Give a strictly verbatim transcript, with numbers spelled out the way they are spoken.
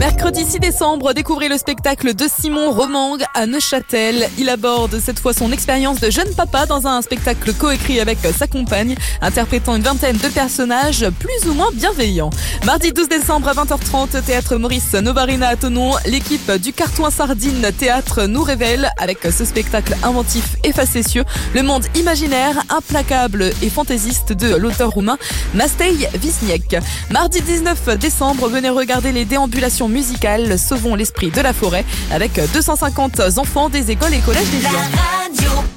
Mercredi six décembre, découvrez le spectacle de Simon Romang à Neuchâtel. Il aborde cette fois son expérience de jeune papa dans un spectacle coécrit avec sa compagne, interprétant une vingtaine de personnages plus ou moins bienveillants. Mardi douze décembre à vingt heures trente, Théâtre Maurice Novarina à Thonon, l'équipe du Carton à Sardines Théâtre nous révèle, avec ce spectacle inventif et facétieux, le monde imaginaire, implacable et fantaisiste de l'auteur roumain Matei Visniec. Mardi dix-neuf décembre, venez regarder les déambulations musicales Sauvons l'esprit de la forêt avec deux cent cinquante enfants des écoles et collèges des Lions.